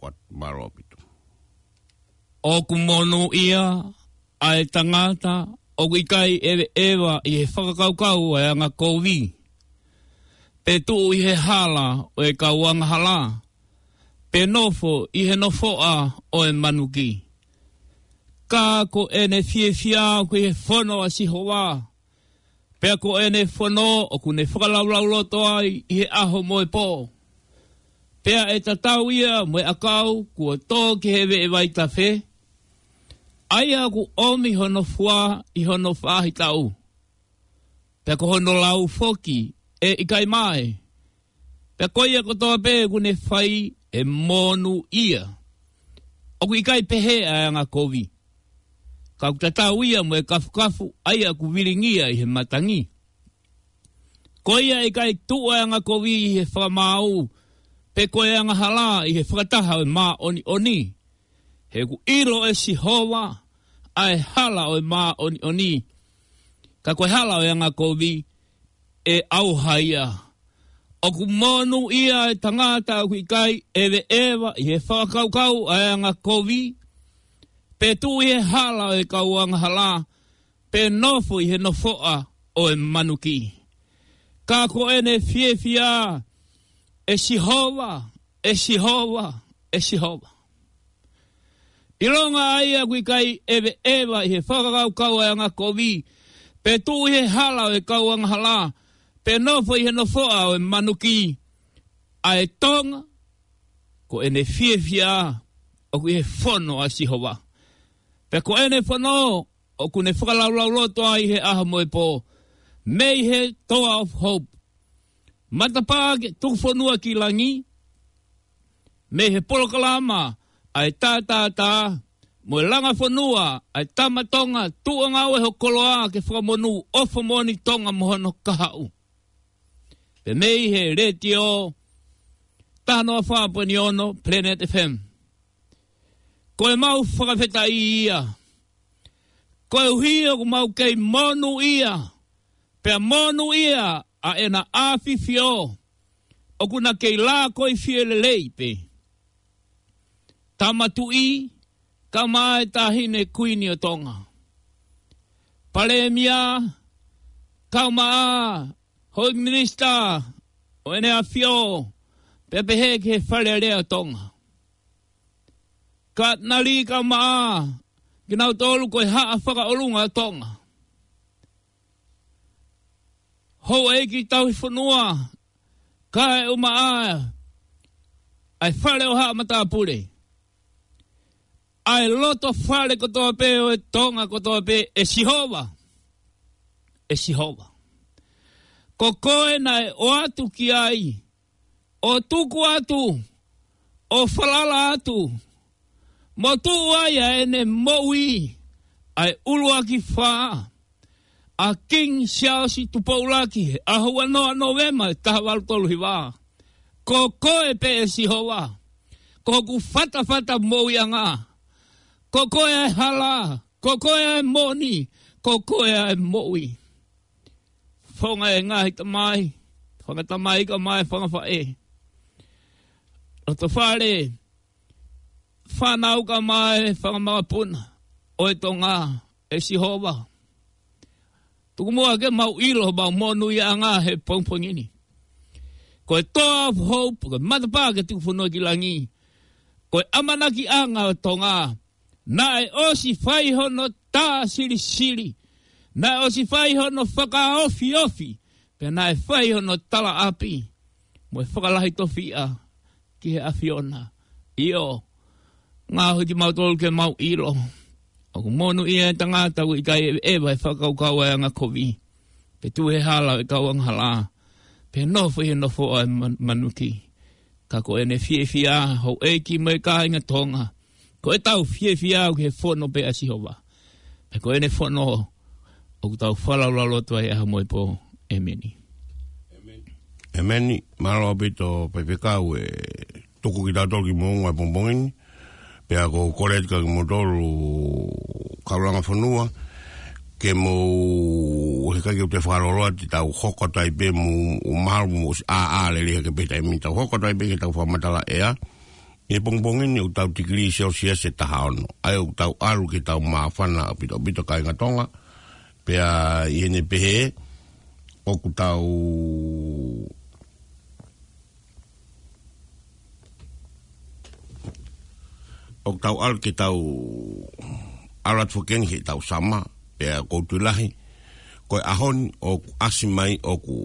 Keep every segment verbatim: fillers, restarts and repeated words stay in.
whakat maropito. O kumono ia ai tangata o ikai ewe ewa i he whakakaukau e anga kovi. Pe tu i he hala o e kauanga hala. Pe nofo i he nofoa o e manuki. Ka ko ene fie fia ko i he whono a sihoa. Pe ko ene whono o kune whakalaulau ai i he aho mo e po. Pea e tatau ia mo e akau kua tō ki hewe e waita whe. Aia ku omi hono fua i hono whahi tau. Pea ko hono lau foki e ikai mai. Pea ko ia ko toa pe kune whai e monu ia. O ku ikai pehe a anga kovi. Ka ku tatau ia mo e kafu kafu aia ku viringia i he matangi. Ko ia ikai tu a anga kovi i he whamau. Pe koe anga hala i he whakataha o mā oni oni. He ku iro e sihowa, ai hala o mā oni oni. Ka koe hala o anga kovi e auhaia. O ku monu ia e tangata ku ikai ewe ewa i he whakaukau a anga kovi. Pe tu i he hala o e kau anga hala. Pe nofo i he nofoa o e manuki. Ka koe ne fie fia. E Sihova, e Sihova, e Sihova. I ronga aia kui kai ewe ewa i he whakakau kau e anga kovi. Pe tu i he hala o e kau anga hala. Pe nofo i he nofoa o e manuki. A e tonga, ko ene fie fia o kui he whono a Sihova. Pe ko ene whono o kune whakalaulau loto ai he aha mo e po. Mei he toa of hope. Matapake tufonua ki langi. Me he polokalama ai tā tā tā. Mo langa fonua ai tamatonga tuanga o e hokoloa ke whakamonu ofamoni tonga mohono kahau. Pe mei he retio tano whapani ono Planet F M. Ko e mau whakawheta i ia. Ko e uhia ko mau kei monu ia. Pe monu ia. A ena afi fio. O kuna kei la koi fie le leipe. Tamatu i. Ka mai tahine kuini o tonga. Pale mia. Ka maa. Hoi minista. O ene a fio. Pepe he ke whare rea tonga. Ka nali ka maa. Ginau tolu koi haa whaka olunga tonga. Ho e ki tau whanua, ka e uma a, ai whare o haa mata pure. Ai loto whare kotoa pe o e tonga kotoa pe e Sihova. E Sihova. Ko koe nai o atu ki ai, o tuku atu, o whalala atu, mo tu ai a ene moui, ai ulua ki whaa. A king siasi tupaulaki, a hua noa novema, taha walu tolu hiwa. Ko koe pe e Sihova. Ko ku fata fata moui anga. Ko koe ai hala. Ko koe ai moni. Ko koe ai moui. Whonga e ngahi tamai. Whanga tamai ka mai whanga whae. Roto whare. Whanau ka mai whanga mga puna. Oe tonga e Sihova. Tuku mua ke mau ilo mau monu ia anga he pongpongini. Ko e toa of hope, ko e matapa ke tuku whanua ki langi. Ko e amanaki anga o tonga. Na e osi whai hono tā siri siri. Na e osi whai hono whaka ofi ofi. Pe na e whai hono tala api. Mo e whakalahi tofi a ki he afiona. Io, ngā hui ki mau tolu ke mau ilo. O ku monu ia e tangata ku ikai ewa e whakaukau e anga kovi. Pe tu he hala e kauang hala. Pe nofo he nofo o e manuki. Ka ko ene fie fia ho eiki me ka inga tonga. Ko e tau fie fia o ke whono pe a Sihova. Pe ko ene whono o ku tau whalaulaloto e aha moe po. Emeni. Emeni. Maro apito pepekau e tuku ki tautol ki monga e pompongini. Pe ako koretka ki motolu kauranga whanua, ke mo he kake o te wharoroa te tau hokotai pe mo o maru mo a a le leha ke peta e mi tau hokotai pe ke tau whamatala ea, E bongbongini o tau tikiri Celsius e taha ono. Ai o tau aru ki tau mawhana o pito pito kai ngatonga. Pea i ene pehe o ku tau o tau aru ki tau arat fukengi ki tau sama. Pea koutu lahi. Koe ahon o asimai o ku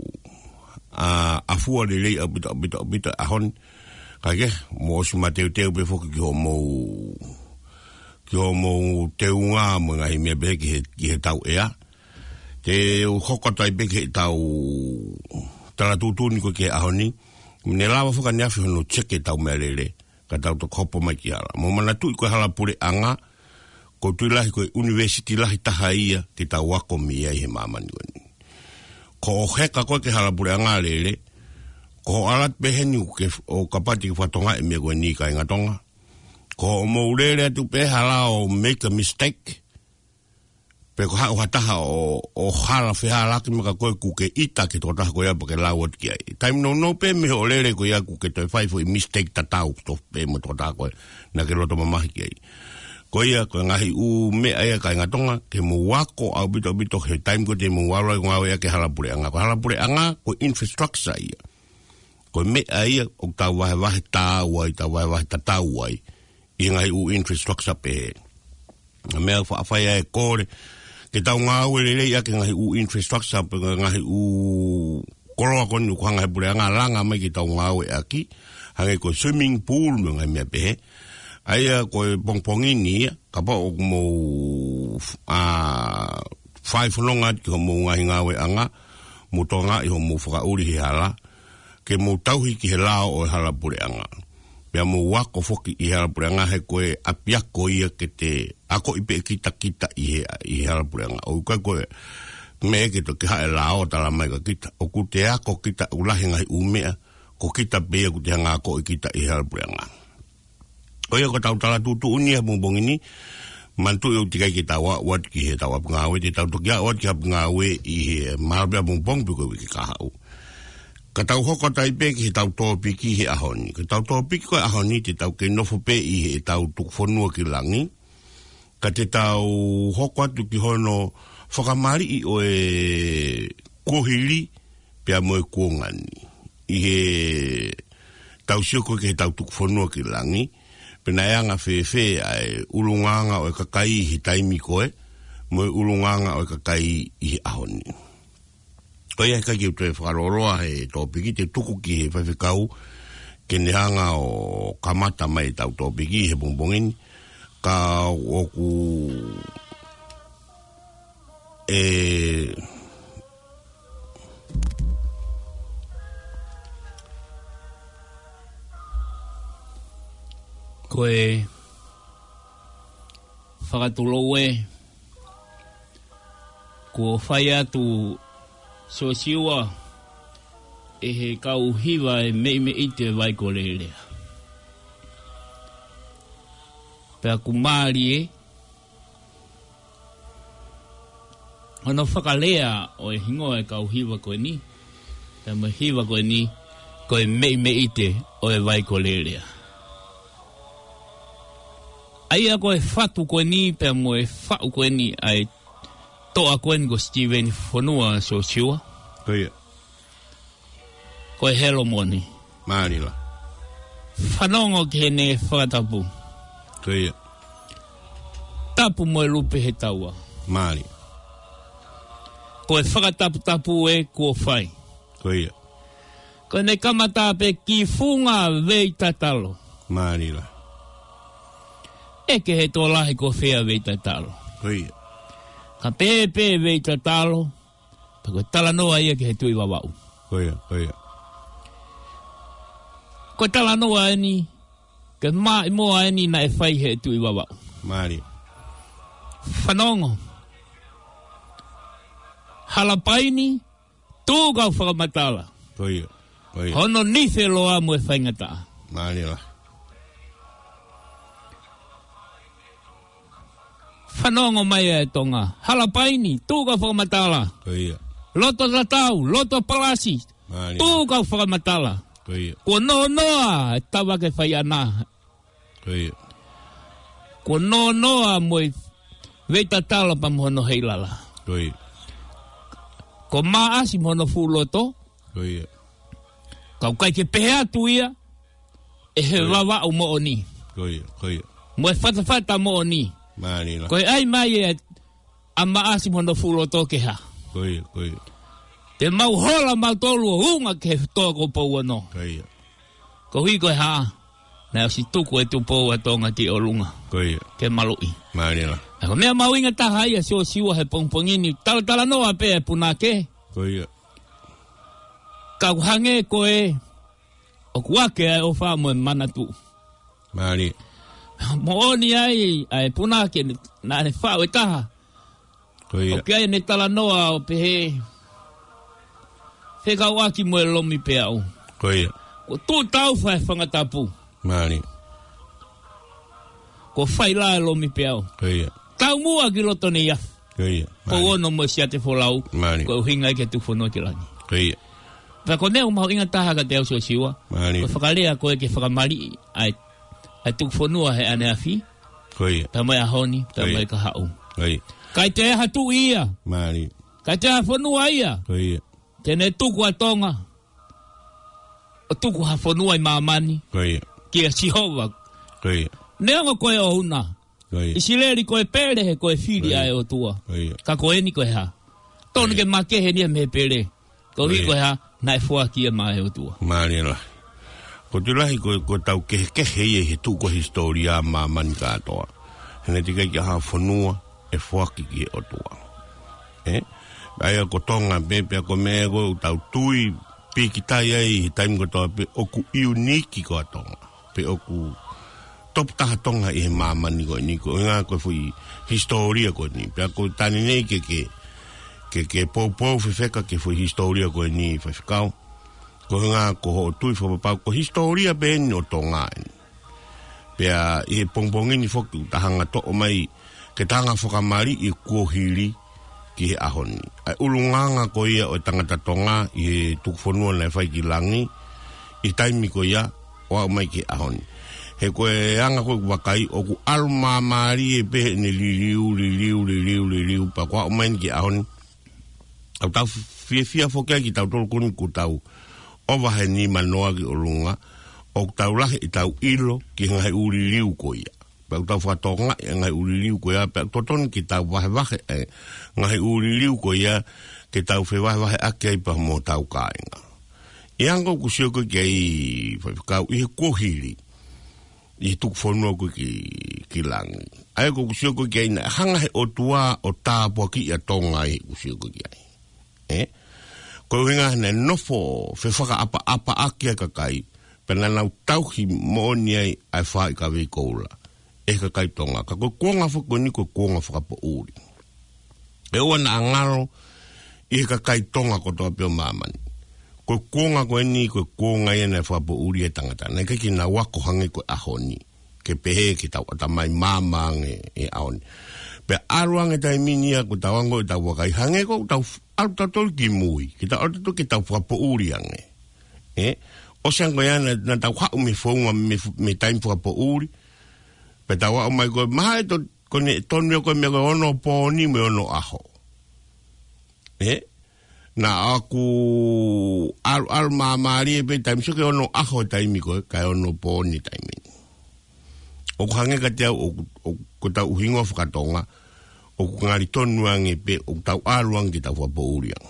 a afua le lei o pito pito pito ahon. Kage, mo si mateu teu pe foki ki ho mo ki ho mo teu ngā mo ngai mea be ki he, ki he tau ea. Te hokotai be ki he tau tala tūtūni ko ki he ahoni. Ne lawa foka ni afi hono cheke tau mea lele. Ka tau to kopo mai ki hala. Mo mana tui koe hala pure anga. Ko tui lahi koe university lahi taha ia ki tau wako mia i he mamani wani. Ko o heka koe ki hala pure anga lele. Ko alat beheni o kapati ki whatonga e mea koe ni kai ngatonga. Ko o mourere atu pehala o make a mistake. Pe ko hao hataha o, o hala whihala ki maka koe kuke ita ki tō taha koe apa ke lawat ki ai. Taim no no pe me o lere koe aku ke toi whai fo i mistake tatau to pe mo tō taha koe na ke roto mamahi ki ai. Koe ia koe ngahi u mea ia kai ngatonga ke mo wako au bito bito he taim koe te mo waro ai ngau ia ke halapure anga. Ko halapure anga ko infrastructure ia. Ko mea ia o tau wahe wahe tāu ai, tau wahe wahe tatau ai, i ngai u infrastructure pe. Mea whaafai ai kore, ke tau ngā ue lelei ake ngai u infrastructure pe ngai u koroa koni ko hangai pure anga langa mai ki tau ngā ue aki, hangai ko swimming pool me ngai mea pehe. Aia ko pongpongini, ka pa o mo whai whanonga ki ho mo ngahi ngā ue anga, mo tonga i ho mo whakauri hi hala, ke mo tauhi ki he lao o hala pure anga. Pea mo wako foki i hala pure anga he koe apiako ia ke te ako ipe kita kita i he, i hala pure anga. O koe koe me ke to ke hae lao tala mai ka kita. O ku te ako kita ulahi ngai umea, ko kita pea ku te hanga ako i kita i hala pure anga. O ia ko tau tala tutu unia bongbong ini, mantu eu tikai ki tau wat ki he tau apungawe, te tau toki a wat ki apungawe i he marabea bongbong piko wiki kahau. Ka tau hoko tai pe ki he tau tōpiki he ahoni. Ka tau tōpiki koe ahoni te tau ke nofo pe i he tau tukuwhanua ki langi. Ka te tau hoko atu ki hono whakamari i o e kuhiri pea mo e kuongani. I he tau sioko ki he tau tukuwhanua ki langi. Pena eanga whewhe ai ulunganga o e kakai i he taimi koe. Mo e ulunganga o e kakai i he ahoni. Koe e kai ki ute whakaroroa he tōpiki, te tuku ki he whaiwhikau, ke nehanga o kamata mai tau tōpiki he bongbongin, ka oku e koe whakatulowe, ko whai atu so siwa e he kau hiwa e mei me ite vai ko lelea. Pea ku maari e, ono whakalea o e hingoa e kau hiwa koe ni, pea me hiwa koe ni, koe mei me ite o e vai ko lelea. Aia koe whatu koe ni, pea mo e whau koe ni ai toa koe ni ko Steven whanua so siwa. Koe. Koe helo moni. Maanila. Whanongo ki he ne whakatapu. Koe. Tapu mo e lupe he taua. Maani. Koe whakatapu tapu e kua whai. Koe. Koe ne kamata pe ki funga vei tatalo. Maanila. E ke he tō lahi ko whea vei tatalo. Koe. Ka pepe vei tatalo. Pa koe tala noa ia ke he tui wawau. Koe, koe. Koe tala noa eni. Ke maa i moa eni na e whai he tui wawau. Maari. Whanongo. Halapaini. Tū kau whakamatala. Koe, koe. Hono nife loa mo e whaingata. Maari la. Whanongo mai e tonga. Halapaini, tū kau whakamatala. Koe. Loto tatau, loto palasi. Maari. Tū kau whakamatala. Koia. Ko no noa, tawa ke whai ana. Koia. Ko no noa moi veita tala pa mohono heilala. Koia. Ko maa si mohono fuloto. Koia. Kau kai ke pehe atu ia, e he wawa o mo oni. Koia, koia. Mo e whata whata mo oni. Maani la. Koe ai mai e a maa si mohono fuloto ke ha. Koia, koia. Te mau hola mau tolu o unga ke tōko pou ano. Koia. Ko hui koe haa. Nā si tuku e tu pou atonga ki o lunga. Koia. Ke malui. Maani la. Ako mea mau inga taha ia si o siwa he pongpongini. Tala tala noa pe e puna ke. Koia. Kau hange koe. O kuake ai o wha mo e manatu. Maani. Mo oni ai ai puna ke nā ne wha o e taha. Koia. O ke ai ne tala noa o pehe. Wheka waki mo e lomi pe au. Koia. Ko tū tau whai whangatapu. Maani. Ko whai la e lomi pe au. Koia. Tau mua ki loto ne ia. Koia. Ko ono mo si ate wholau. Maani. Ko hinga ke tu whanua ki rangi. Koia. Pea ko neo mau inga taha ka te au so siwa. Maani. Ko whakalea koe ke whakamari ai ai tu whanua he ane awhi. Koia. Ta mai a honi, ta mai ka hau. Koia. Kai te hatu ia. Maani. Kai te whanua ia. Koia. Tene tuku a tonga. O tuku ha whanua i mamani. Koia. Ki a sihova. Koia. Neonga koe o huna. Koia. Isileri koe pere he koe whiri ai o tua. Koia. Ka koe ni koe ha. Tonu ke makehe ni me pere. Ko hi koe ha, nai fua ki e mai o tua. Maani la. Ko te lahi ko, ko tau kehe kehe ie he tuko historia ma mani katoa. Hene tika ki ha whanua e fuaki ki e o tua. Eh? Aia ko tonga pepe ko mea ko tau tui pe ki tai ai he taimi ko toa pe oku iuniki ko a tonga. Pe oku top taha tonga i he mamani ko ni ko. Nga ko fui historia ko ni. Pe ako tani nei ke ke ke ke pou pou fefeka ke fui historia ko ni fefekau. Ko nga ko ho tui fo pa ko historia ben o tonga. Pe a i he pongpongini foku tahanga to o mai ke tanga whakamari i kuohiri ki he ahoni. Ai ulunganga ko ia o tangata tonga i he tukufonua na whai ki langi i taimi ko ia o au mai ki ahoni. He koe anga koe wakai o ku alma maari e pehe ne liliu, liliu, liliu, liliu pa kua o mai ki ahoni. Au tau fia fia fokea ki tau tolu kuni ku tau owa he ni manoa ki olunga o tau lahi i tau ilo ki ngai uri liu ko ia. Pau tau whatonga e ngai uri liu ko ia, pau totoni ki tau wahe wahe e ngai uri liu ko ia ki tau whe wahe wahe ake ai pa mo tau kāinga. I ango ku sioko ki ai whakau i he kohiri i tuk whanua ko ki, ki langi. Ai ko ku sioko ki ai na hanga he o tua o tāpua ki a tonga i ku sioko ki ai. Eh? Ko hinga hana nofo whe whaka apa apa ake a kakai pena nau tauhi mooni ai ai whai ka wei koula. E kakai tonga. Ka koe kuonga whako ni koe kuonga whakapo uri. E ua na angaro i he kakai tonga ko toa pio mamani. Koe kuonga koe ni koe kuonga i ana whakapo uri e tangata. Nei kaki na wako hangi koe ahoni. Ke pehe ki tau atamai mamange e ahoni. Pe aruange tai minia ko tau ango i tau wakai hange ko tau alu tatol ki mui. Ki tau alu ki tau whakapo uri ange. Eh? O siango yana na tau hau me whaunga me, me taim whakapo uri. Pe tau au mai koe maha e to kone tonmio koe mea koe ono pōni me ono aho. Eh? Na aku alu alu maamari e pe taim so ke ono aho taimi koe kai ono pōni taimi. O kuhange ka te au o ko tau uhingo whakatonga o ku ngari tonuange pe o tau aluang ki tau whapo uriang.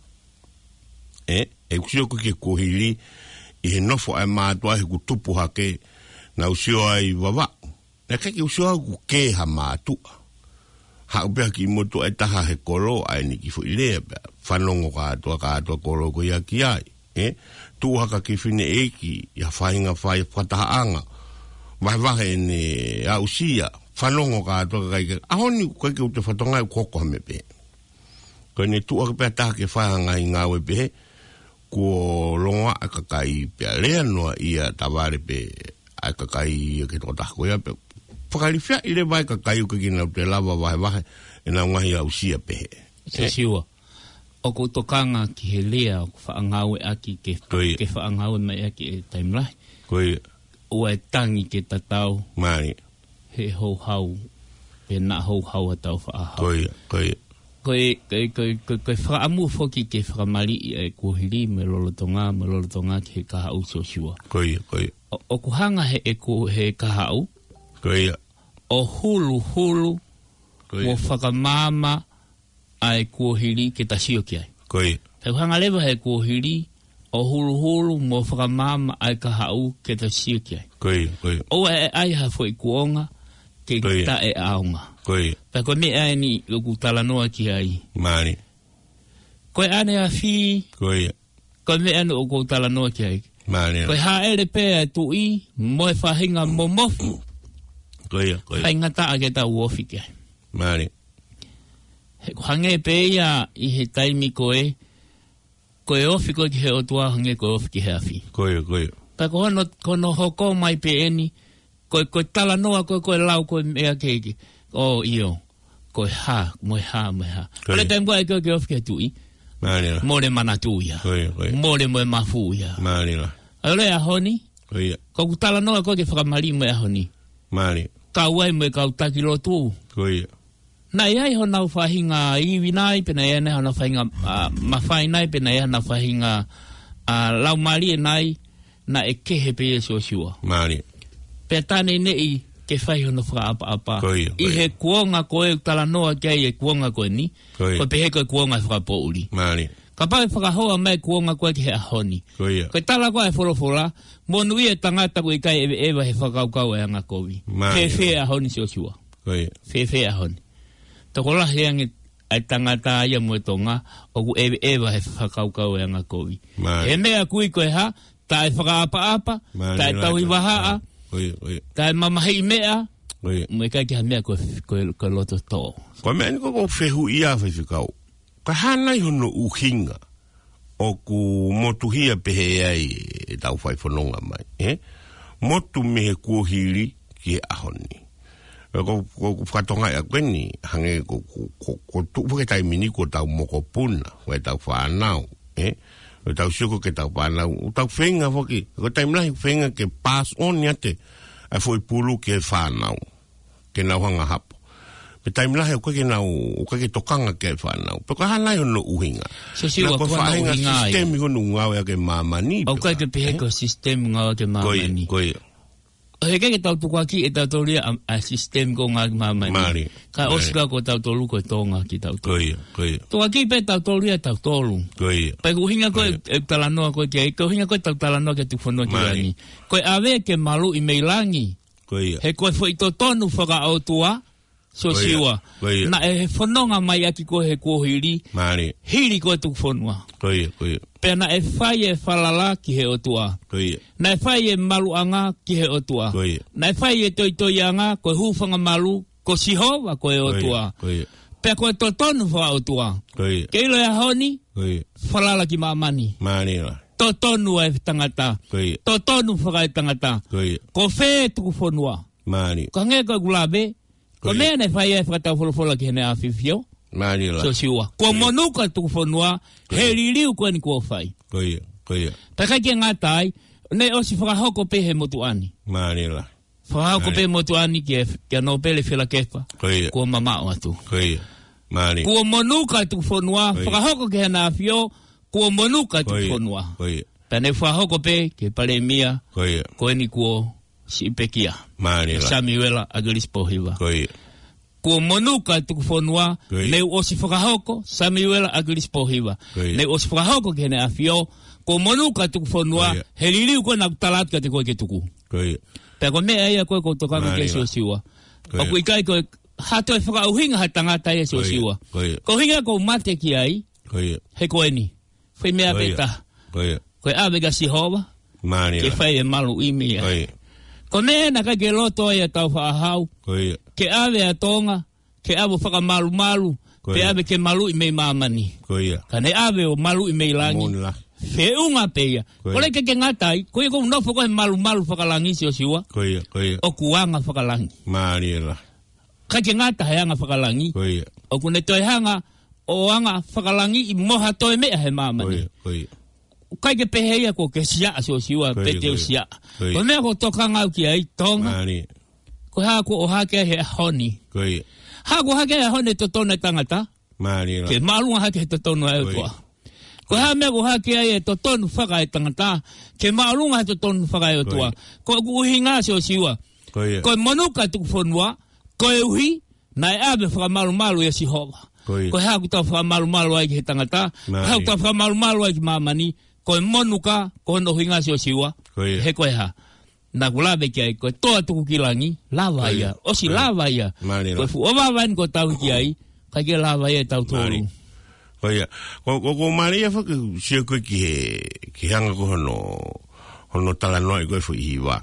Eh? E kusio ko ke kohiri i he nofo ai mātua he ku tupu hake na usio ai wawa. Na kake usio ai ku ke ha mātua. Ha upea ki motu ai taha he koro ai ni ki fu ilea pea. Whanongo ka atua ka atua koro ko ia ki ai. Eh? Tu haka ki whine eki ia whainga whai whatahaanga. Wahe wahe ne au sia. Whanongo ka atua ka kai. Ahoni koe ke ute whatonga e koko hame pe. Koe ne tu haka pea taha ke whahanga i ngāwe pe. Ko longa a kakai pea lea noa ia taware pe a kakai ke tō tako ia pe. Whakarifia i le vai kakai uke ki nau te lava wahe wahe e nau ngahi au sia pe. Se siwa. o ko tokanga ki he lea o whaangau e aki ke, ke whaangau e mai aki e taimlahi. Koe. O e tangi ke tatau. Mani. He hou hau. Pe na hou hau a tau whaahau. Koe, koe. Koe, koe, koe, koe, koe whaamu foki ke whakamari e kuhiri me lolotonga, me lolotonga ki he kahau sosua. Koe, koe. O, o kuhanga he e ku he kahau. Koe. O hulu, hulu. Koe. Mo whakamama ai kuhiri ke tasio ki ai. Koe. He kuhanga lewa he kuhiri o hulu, hulu mo whakamama ai kahau ke tasio ki ai. Koe, koe. O e ai ha fo i kuonga ke ta e aunga. Koe. Pa koe me ai ni luku talanoa ki ai. Mani. Koe ane a fi. Koe. Koe me ane o kou talanoa ki ai. Mani. Koe ha ere pe e tu i, mo e whahinga mo mofu. Koe, koe. Whainga ta a ke ta uofi ki ai. Mani. He hange pe ia i he taimi koe, koe ofi koe ki he otua, hange koe ofi ki he afi. Koe, koe. Pa koe hono, kono hoko mai pe eni, koe koe talanoa koe koe lau koe mea keiki. O iyo, koe ha, moe ha, moe ha. Koe taim koe koe koe ofi ki he tui. Mani la. More mana tuia. Koe, koe. More moe mafuia. Mani la. Aole a honi. Koe. Ko talanoa koe ke whakamari moe a honi. Mani. Ka uai moe ka utakilo tu. Koe. Na iai ho nau whahinga iwi nai, pena ia nei ho nau whahinga uh, mawhai nai, pena ia nau whahinga uh, lau marie nai, na e kehe pe e sosua. Mani. Pea tane nei ke whai ho nau whakaapa-apa. Koe, koe. I he kuonga koe talanoa kia e kuonga koe ni, koe. Koe pehe koe kuonga whakapouri. Mani. Ka pāi whakahoa mai kuonga koe ki he ahoni. Koe. Koe tala koe e wholofola, monu i e tangata koe kai ewe ewa he whakaukau e anga kovi. Mani. Ke whea ahoni sosua. Koe. Whea whea ahoni. Toko lahi ange ai tangata ia mo tonga o ku ewe ewa he whakaukau e anga kovi. He mea kui koe ha, ta e whakaapa-apa, ta e tauhi wahaa, ta e mamahi mea, mo e kai ki ha mea koe, koe, koe loto tō. Koe mea ni koko whehu ia whewhikau. Ka hanai hono uhinga o ku motuhia pehe ai e tau whai whanonga mai. Eh? Motu mehe kuohiri ki e ahoni. Ko whatonga e kweni hange ko tupu ke tai mini ko tau moko puna, ko tau whanau. Eh? Ko tau sioko ke tau whanau. O tau whenga whoki. Ko tai mlahi whenga ke pass on yate a fwoi pulu ke whanau. Ke nau hanga hapo. Pe taim lahe o kake nau, o kake tokanga ke whanau. Pe ko hanai hono uhinga. So siwa kua na uhinga ai. Na ko sistemi hono ngawe ake mamani. O kake pehe ko sistemi ngawe ake mamani. Koe, koe. He kake tau tuku aki e tau toria a sistemi ko ngawe mamani. Mari. Ka osika ko tau tolu ko tonga ki tau tolu. Koe, koe. Tu aki pe tau toria tau tolu. Koe. Pe uhinga ko e talanoa ko ke, ko uhinga ko tau talanoa ke tufono ki rangi. Koe awe ke malu i meilangi. Koe. He koe fo i to tonu whaka autua. So siwa. Na e whanonga mai aki ko he kuohiri. Mari. Hiri ko tu whanua. Koe, koe. Pea na e whai e whalala ki he otua. Koe. Na e whai e maluanga ki he otua. Koe. Na e whai e toi toi anga ko hūwhanga malu ko sihova ko he otua. Koe. Pea ko e totonu wha otua. Koe. Keilo e honi. Koe. Whalala ki mamani. Mari la. Totonu e tangata. Koe. Totonu whaka e tangata. Koe. Ko whē tuku whanua. Mari. Ka nge ko gulabe. Ko mea ne whai e whakatau wholofola ki hene a whiwhio. Mari la. So siwa. Ko monuka tuku whanua, he ririu koe ni kua whai. Koe, koe. Taka ki ngatai, ne osi whakahoko pe he motu ani. Mari la. Whakahoko pe motu ani ki a nopele whila kepa. Koe. Kua mamao atu. Koe. Mari. Kua monuka tuku whanua, whakahoko ki hene a whio, kua monuka tuku whanua. Koe. Pene whakahoko pe, ke pare mia, koe. Koe ni kua sipekia. Mari la. Samuela Agilis Pohiva. Koe. Kua monuka tuku whanua, ne osi whakahoko, Samuela Agilis Pohiva. Ne osi whakahoko ki hene a whio, kua monuka tuku whanua, he ririu koe na kutalat ka te koe ke tuku. Koe. Pea koe mea ia koe ko tokanga ke sio siwa. O kui kai koe, hato e whakauhinga ha tangata ia sio siwa. Ko hinga ko mate ki ai, he koe ni. Whai mea peta. Koe awega sihova, ke whai e malu imi ai. Ko mea na kai ke loto ai a tau whaahau, ke awe a tonga, ke awe whaka malu malu, pe awe ke malu i mei mamani. Ka ne awe o malu i mei langi. Whiunga peia. Kore ke ke ngatai, koe kou nofo koe malu malu whakalangi si o siwa. O kuanga whakalangi. Mariela. Ka ke ngata heanga whakalangi. O kune toi hanga, o anga whakalangi i moha toi mea he mamani. Koi. Kai ke peheia ko ke sia so siwa peteu sia. Ko mea ko toka ngau ki ai tonga. Mani. Ko ha ko o hake he honi. Koi. Ha ko hake he honi to tona tangata. Mani. Ke malunga hake he to tona e toa. Ko ha mea ko hake ai e to tonu whaka e tangata. Ke malunga he to tonu whaka e toa. Ko uhinga so siwa. Koi. Ko manuka tuku whanua. Ko e uhi. Nai abe whaka malu malu e si hova. Ko ha ko tau whaka malu malu ai ki he tangata. Ha ko tau whaka malu malu ai ki mamani. Ko monuka ko no hinga sio siwa he ko ha na kula be kai ko to tu kilangi lava ia o si lava ia ko fu o va van ko tau ki ai ka ke lava ia tau toru ko ia ko ko maria fa que si ko ki ki hanga ko no no tala no ko fu iwa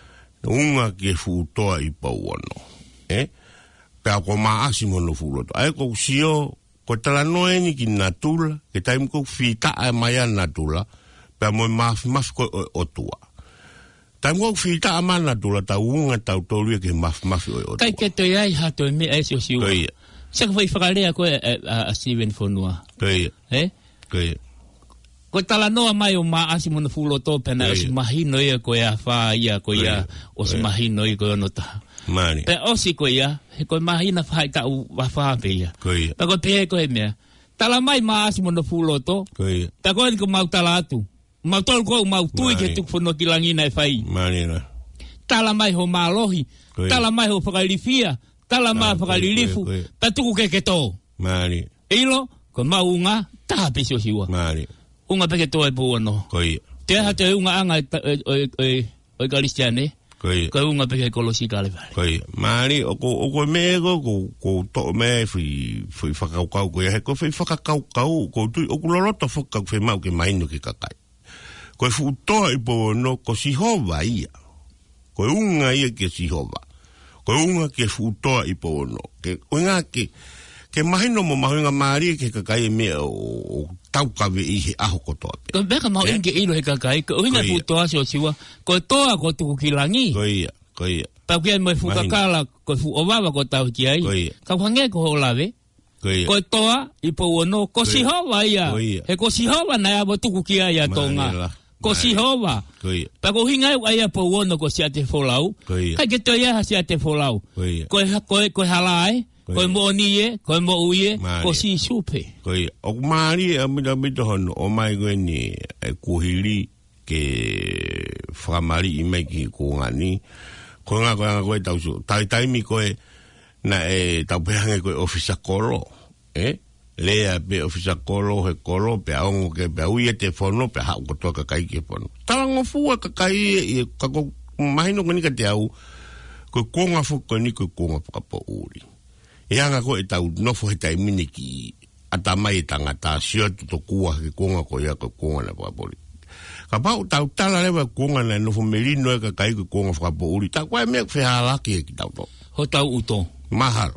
unga ke fu to i pa wono eh pa ko ma asimo no fu lo ai ko sio ko tala noe ni ki natula, ke taim ko fita a maya natula, pa mo maf maf ko o tua. Taim ko fita a ma natula, ta unga tau tolu ke maf maf o tua. Kai ke to ai ha to me ai so siwa. Koi. Sa ko vai whakalea ko a Steven Fonua. Koi. Eh? Koi. Ko tala noa mai o ma asimo no fulo to pena o si mahino ia ko ia fa ia ko ia o si mahino ia ko no ta. Mani. Pe osi ko ia, he ko mahina fai ta u wa fa pe ia. Koi. Pa ko pe ko e mea. Tala mai ma asimo no fulo to. Koi. Ta ko ko mau tala atu. Mau tol ko mau tu ke tu fono kilangina e fai. Mani na. Tala mai ho malohi. Tala mai ho whakalifia. Tala mai whakalilifu. Pa tu ke ke to. Mani. Ilo ko mau unga ta pe so siwa. Mani. Unga pe ke to e po no. Koi. Te ha te unga anga o o o Kristiane. Koi. Ko unga pe ko lo si kale vale. Koi. Mari o ko o ko me go ko ko to me fui fui fakau kau ko he ko fui fakau kau ko tu o ko lo to fakau fe mau ke mai no ke kakai. Ko fu to i po no ko si hova ia. Ko unga ia ke si hova. Ko unga ke fu to i po no. Ke unga ke ke mai no mo mai nga mari ke kakai me o tau ka ve i he aho ko to. Ko beka mau inge ilo he kakai ko unga fu to asio siwa. Ko toa ko tu kilangi. Ko ia. Ko ia. Pa kia mo fu kakala ko fu obaba ko tau ki ai. Ka hange ko lave. Ko toa i po no ko si hova ia. He ko si hova na abo tu ki ai atonga. Ko si hova. Pa ko hinga ai po no ko si ate folau. Ka ke to ia si ate folau. Ko ko ko halai. Ko mo nie, ko mo uie, ko si supe. Ko o mari a mi da mi to hon o mai go ni e kuhili ke famari i mai ki ko ngani. Ko nga ko nga ko tau su. Tai tai mi ko na e tau pe hanga ko ofisa kolo. Eh? Lea pe ofisa kolo he kolo pe aongo ke pe uie te fono pe ha ko to ka kai ke fono. Talango fu ka kai e ka ko mai no ni ka te au. Ko ko nga fu ko ni ko ko nga pa po uri. Ianga ko e tau nofo he tai miniki atamai tangata sio to kua ke konga ko ia ko konga na papoli. Ka pau tau tala lewa konga na nofo melino e ka kai ko konga fra papoli. Ta kwa me fe halaki ki tau to. Ho tau uto. Mahalo.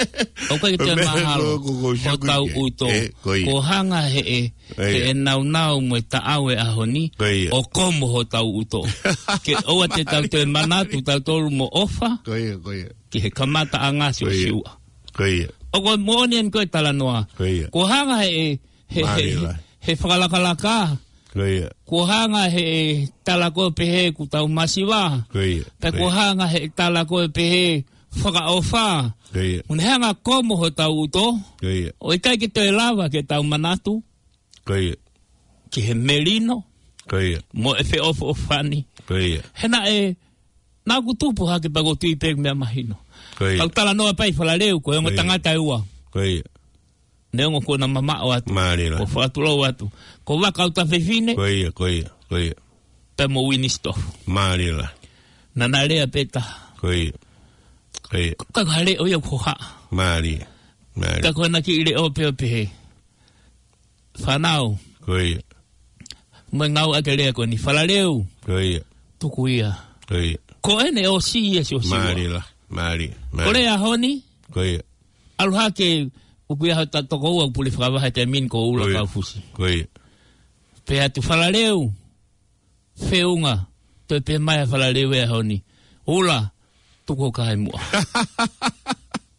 O ka te mahalo. Ho tau uto. Ko hanga he e he e nau nau mo ta awe a honi. O komo ho tau uto. Ke oa te tau te manatu tau tolu mo ofa. Koia, koia. Ki he kamata angasio siua. Koia. O ko moonien koe tala noa. Koia. Ko hanga he he he he whakalakalaka. Koia. Ko hanga he tala koe pehe ku tau masiwa. Koia. Pe ko hanga he tala koe pehe whakaofa. Koia. Un hanga komo ho tau uto. Koia. O i kai ki te lava ke tau manatu. Koia. Ki he melino. Koia. Mo e fe ofo ofani. Koia. Hena e nā kutupu hake pago tui pek mea mahino. Koia. Kau tala noa pai whala leu, ko e ngo tangata e ua. Koia. Neongo ko na mama o atu. Marila. Ko whaatulau atu. Ko waka au ta whewhine. Koia, koia, koia. Pe mo winistofu. Marila. Nana lea peta. Koia. Koia. Kako hale o iau koha. Mari. Mari. Kako hana ki ire o peo pehe. Whanau. Koia. Mwe ngau ake lea ko ni whala leu. Koia. Tuku ia. Koia. Ko ene o si ia si o siwa. Marila. Mari. Ko lea honi. Koia. Aluha ke upuia hau tatoko ua upuli whakawaha te min ko ula kau fusi. Koia. Pe atu whala leu. Whiunga. Toi pe mai whala leu e honi. Ula. Tuko kai mua.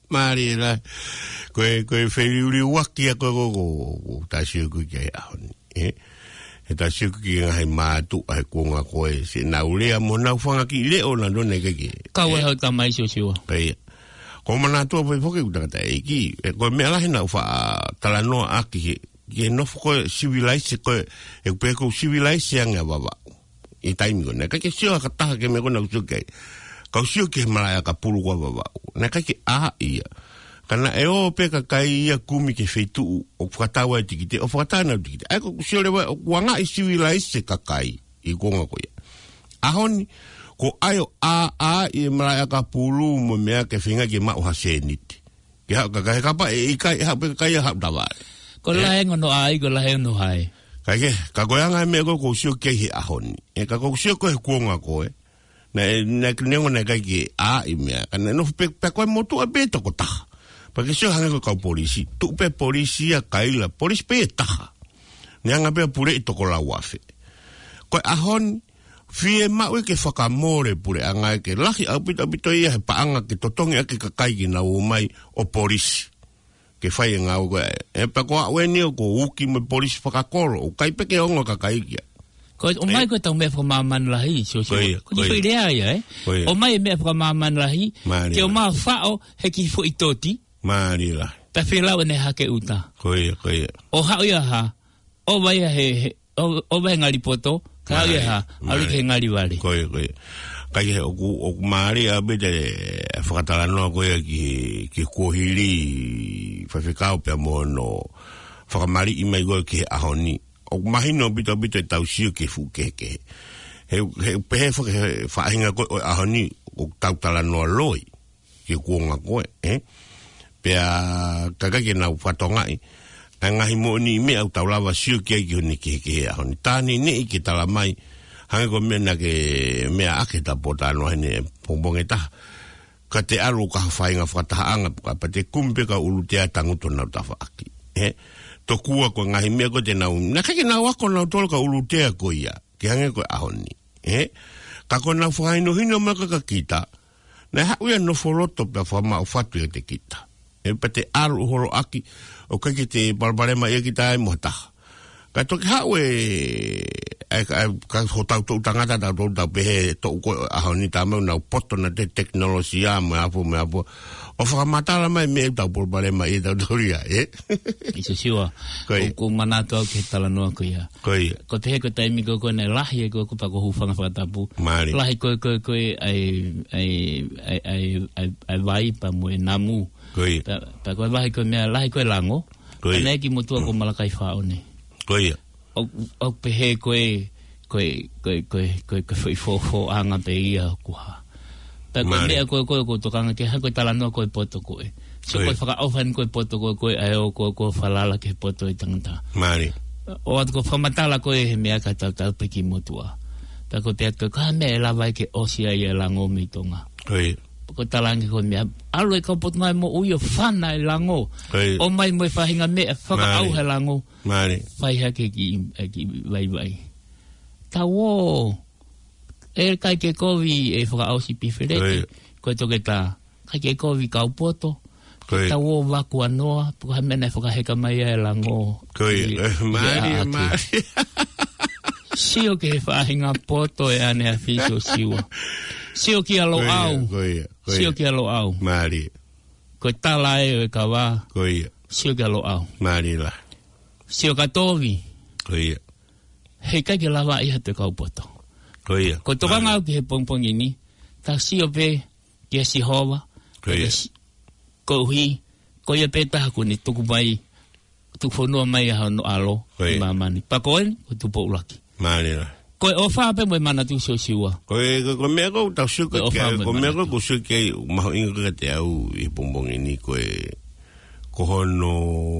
Mari la. Koe, koe wheri uri waki a koe koko, ta siu kui kia ahoni, eh? E ta siu kui ngahi mātu ai kuonga koe, se na ulea mo nau whanga ki leo na none keke. Kau e hau tamai siu siua. Kaya. Ko mana tua poi foke utangata eiki, e koe mea lahi nau wha tala noa aki he, ke nofo koe civilise koe, e kupe kou civilise anga wawa. I taimi koe, ne kake siu haka taha ke me kona usu kei. Kau siu ke malaya ka pulu kwa wawa. Ne kake aha ia. Kana e o peka kai ia kumi ke feitu o whakatawa e tikite, o whakatana o tikite. Ai ko siu lewa, o wanga i civilise kakai, i konga koe. Ahoni, ko ayo a a i malaya ka pulu mo mea ke whinga ke mao haseniti. Ke hau kakahe kapa e ikai hau peka kai hau tawale. Ko lahe ngono ai, ko lahe ngono hai. Kai ke, ka koeanga mea ko ko siu kei he ahoni. E ka ko siu koe kuonga koe. Na e nengo na kai ke a i mea. Kana no pe koe motu a beto ko taha. Pa ke siu hanga ko kau polisi. Tu pe polisi a kaila. Polisi pe e taha. Neanga pe pure i toko la wafe. Koe ahoni. Fie maue ke whakamore pure anga ke lahi au pita pito ia he paanga ke totongi ake kakai ki na umai o polisi. Ke whai e ngau koe. E pa koa weni o ko uki me polisi whakakoro. O kai peke ongo kakai kia. Ko o mai ko tau me whamaman lahi. Ko ni whai rea ia eh. O mai me whamaman lahi. Ke o maa whao he ki fo i toti. Maari la. Ta whilau ne hake uta. Koe, koe. O hao ia ha. O vai he, o vai ngari poto. Ka ia ha, alu ke ngari wale. Koe, koe. Kai he, oku, oku maari a bete whakatalanoa koe ki, ki kuohiri whawhikao pia mono whakamari imai koe ki he ahoni. Oku mahino bito bito e tau siu ke fu ke ke. He, he pehe whahinga koe o ahoni o tau talanoa loi ki kuonga koe, eh? Pea kakake nau whatongai. A ngahi mo ni me au taulawa siu kia ki honi ki he ahoni. Tāni ne i ki tala mai, hanga ko mena ke mea ake ta pota anua hene pongbonge taha. Ka te aru ka hawhainga whatahaanga puka, pa te kumpe ka ulutea tanguto nau tawa aki. He? To kua ko ngahi mea ko te nau, na kake nau ako nau tolo ka ulutea ko ia, ki hanga ko ahoni. He? Ka ko nau whaino hino maka ka kita, na hauia no foroto pa whamau whatu e te kita. E pa te aru horo aki, o kake te balbarema ia ki tae mohataha. Ka toki hau e, ka hotau tau tangata tau tau tau pehe tau koe ahoni tamau nau poto na te teknolosia me apu me apu. O whakamatala mai me tau balbarema ia tau toria, eh? Iso siwa, o manatu au ke tala noa ko ia. Koi. Ko te he ko taimi ko koe nei lahi e ko pa ko hufanga whakatapu. Maari. Lahi koe koe koe ai, ai, ai, ai, ai, ai vai pa mo e namu. Koi. Pa koe lahi koe mea, lahi koe lango. Koi. Anei ki motua ko malakai whao ne. Koi. O, o pehe koe, koe, koe, koe, koe, koe whai fōwho anga pe ia kuha. Pa koe mea koe koe koe tokanga ke ha koe talanoa koe poto koe. So koe whakaofan koe poto koe koe ai o koe koe whalala ke poto i tangata. Maari. O atu koe whamatala koe he mea ka tau tau peki motua. Pa koe pea koe kaha mea e lawai ke osia i e lango me tonga. Koi. Ko talangi ko mea alo e ka pot ngai mo uio whana e lango. O mai mo e whahinga mea whakaau he lango. Maari. Whaiha ke ki, ki vai vai. Ta wo e kai ke kovi e whakaau si piwhereke. Koe toke ta kai ke kovi kau poto. Ta wo waku anoa. Puka mena e whakaheka mai e lango. Koi. Maari, maari. Sio ke whahinga poto e ane a fiso siwa. Sio ki alo au. Koia. Sio ki alo au. Maari. Koe tala e o ka wā. Koia. Sio ki alo au. Maari la. Sio ka tovi. Koia. Hei kai ke lawa iha te kaupoto. Koia. Ko tokanga au ki he pongpongi ni. Ta sio pe ki a sihova. Koia. Ko hui. Ko ia pe taha kuni tuku mai. Tuku whanua mai aha no alo. Koia. Mamani. Pakoen, ko tupo ulaki. Maari la. Koe o whape mo e mana tu sio siwa. Koe, ko mea kou tau suka kia, ko mea kou ko suka kia, maho inga kaka te au i pombongi ni koe, ko hono,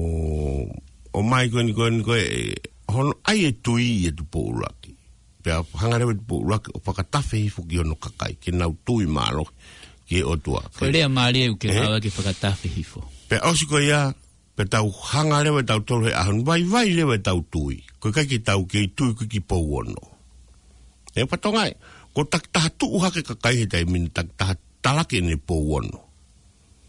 o mai koe ni koe ni koe, hono ai e tui e tu po uraki. Pea hangarewa tu po uraki, o whakatafe hifo ki hono kakai, ki nau tui malo, ki e otua. Koe rea maari e uke hawa ki whakatafe hifo. Pea osi koe ia, pe tau hangarewa tau tolo he ahon, vai vai rewa tau tui, koe kai ki tau ki tui ki ki pou ono. E patongai, ko tak taha tuu hake kakai he tai min tak taha talake ne po wono.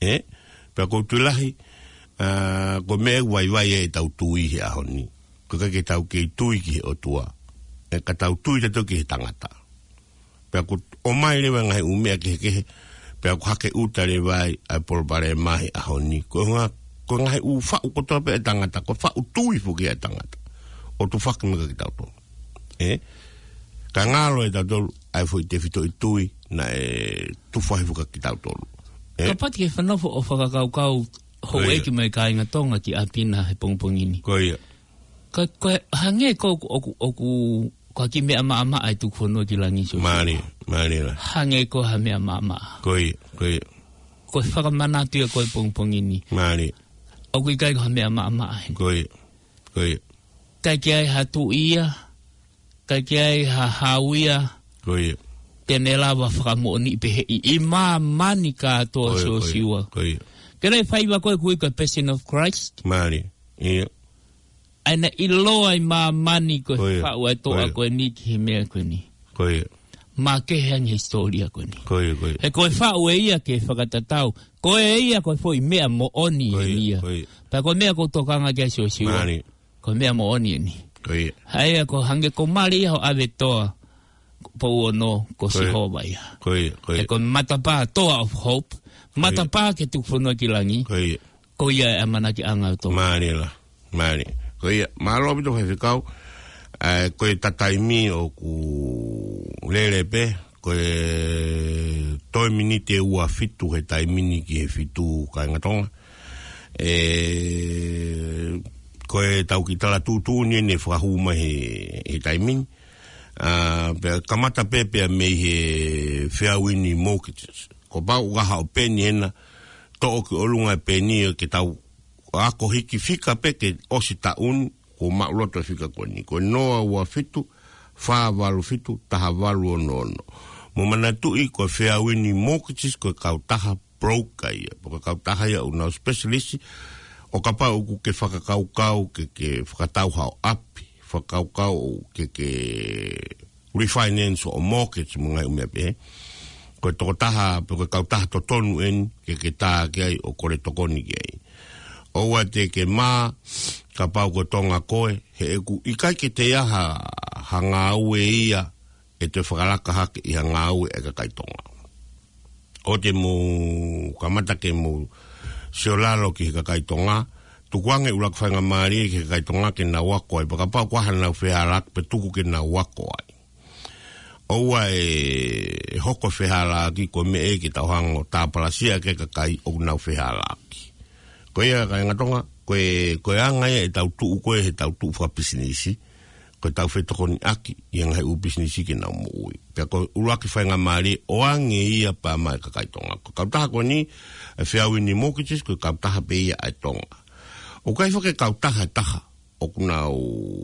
Eh? Pea ko tulahi, uh, ko me wai wai e tau tui he ahoni. Ko ka ke tau ke tui ki he o tua. E ka tau tui tato ki he tangata. Pea ko o mai lewa ngai umea ki he kehe, pea ko hake uta le vai ai polpare mahi ahoni. Ko nga, ko ngai u whau kotoa pe e tangata, ko whau tui fuki e tangata. O tu whakimika ki tau tolu. Eh? Ka ngalo e tau tolu, ai fui te fito i tui, na e tuwhahi fuka ki tau tolu. Ka pati ke whanofo o whakakaukau ho eki mai ka inga tonga ki apina he pongpongini. Ko ia. Ka koe hange ko oku oku ka ki mea maa maa ai tuku whanua ki langi so. Maari, maari la. Hange ko ha mea maa maa. Ko ia, ko ia. Ko whakamanatu ia koe pongpongini. Maari. Oku i kai ko ha mea maa maa. Ko ia, ko ia. Kai ki ai ha tu ia, kai ki ai ha hau ia. Ko ia. Tēnei lawa whakamoni pehe i i mā mani kātoa so siwa. Koi. Kere whaiwa koe kui koe Passion of Christ. Māri. Ia. Aina i loa i mā mani koe whaua toa koe ni ki he mea koe ni. Koi. Mā kehe angi historia koe ni. Koi, koi. He koe whaua ia ke whakatatau. Koe ia koe fo i mea mo oni e ni ia. Koi. Pā koe mea koe tokanga kia so siwa. Māri. Koe mea mo oni e ni. Koi. Haia koe hange ko mari iho ave toa. Po no ko si hova ia. Koi, koi. E ko matapa toa of hope. Matapa ke tu whanua ki langi. Koi. Ko ia e mana ki anga to. Maari la. Maari. Koi, maalo bito whai whikau. Koe tataimi o ku lere pe. Koe toi minite ua fitu he taimini ki he fitu ka ingatonga. E koe tau ki tala tūtū ni ne whakahuma he, he taimini. Uh, kamata pepe me he Fairwini mortgages. Ko pau gaha o peni ena, to o ki olunga peni ke tau ako hiki fika pe ke osi taun, ko mauloto fika koni. Ko noa ua fitu, wha walu fitu, taha walu ono ono. Mo manatui ko Fairwini mortgages ko kau taha broker ia. Poka kau taha ia unau specialist, o ka pau ku ke whakakau kau ke ke whakatau hao api. Whakaukau ke ke refinance o mortgage mga umea pe. Koe toko taha, koe kau taha to tonu en, ke ke taha ke ai o kore tokoni ke ai. Oua te ke mā, ka pau ko tonga koe, he eku, ikai ke te aha, ha ngā ue ia, e te whakalaka hake i ha ngā ue e ka kai tonga. O te mo, kamata ke mo, seolalo ki he ka kai tonga, tukuange ulak whainga maari ke kai tonga ke na wako ai. Paka pau kwaha na whehalak pe tuku ke na wako ai. Oua e hoko whehalaki ko me e ke tauhango tāpalasia ke ka kai o na whehalaki. Ko ia kai ngatonga, koe, koe angai e tau tuu koe he tau tuu whapisinisi. Koe tau whetokoni aki i ngai u bisinisi ke na mui. Pea ko ulaki whainga maari o ange ia pa mai ka kai tonga. Ko kautaha ko ni Fairwini mortgages, ko kautaha pe ia ai tonga. O kai whake kau taha taha o kunau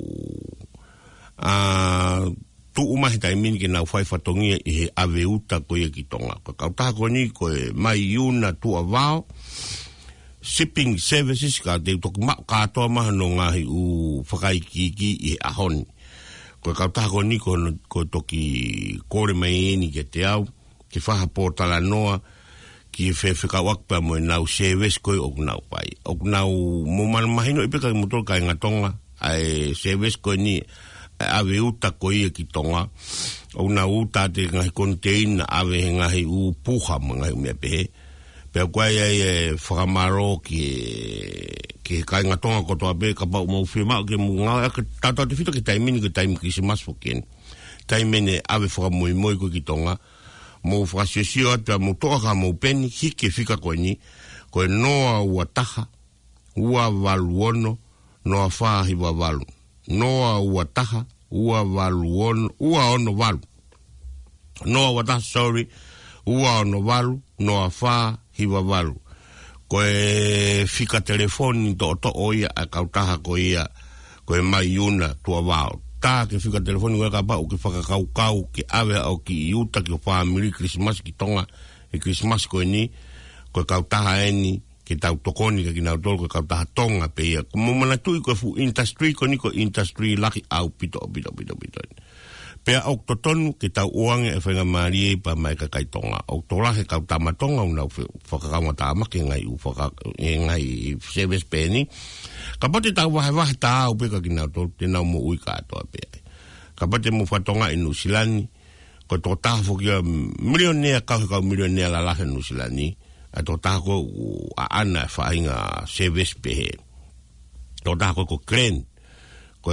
uh, tu umahi taimini ke nau whai whatongia i he awe uta ko ia ki tonga. Ko kau taha ko ni ko e mai iuna tu a wao shipping services ka te utoku mao katoa maha no ngahi u whakai kiki i he ahoni. Ko kau taha ko ni ko, ko toki kore mai eni ke te au ki whaha pōtala noa ki fe fe ka wakpa mo nau service ko o nau pai o nau mo man mahino ipe ka motor ka ngatonga ai service ko ni ave uta ko ia ki tonga o nau uta te ngai container ave ngai u puha mo ngai me pe pe ko ai e whakamaro ki ki ka ngatonga ko to abe ka pa mo firma ke mo nga ka tata te fito ki taimini ki taimi ki se mas foken taimene ave whakamoi moi ko ki tonga mo whakasio ata mo toka mo peni hike fika koe ni koe noa ua taha ua walu ono noa whahi wa walu noa ua taha ua walu ono ua ono walu noa ua taha sorry ua ono walu noa whahi wa walu koe fika telefoni to to oia a kautaha ko ia koe mai una tua wao tā ke whika telefoni weka pa o ke whakakaukau ke awe au ki iuta ki o whaamiri Christmas ki tonga e Christmas koe ni koe kautaha eni ke tau tokoni ka ki nau tolu koe kautaha tonga pe ia ko momana tui koe fu industry ko ni ko industry laki au pito pito pito pito Pea o totonu ke tau oange e whainga maari e pa mai ka kaitonga. O tola he kau tamatonga unau whakakaunga tāma ke ngai u whaka, e ngai service pēni. Ka pote tau wahe wahe tā au peka ki nau tō, te nau mo ui kātoa pea. Ka pote mo whatonga i Nusilani, ko tō tāwho kia milionea kau he kau milionea la lahe Nusilani, a tō tāko a ana e whainga service pehe. Tō tāko ko kren, ko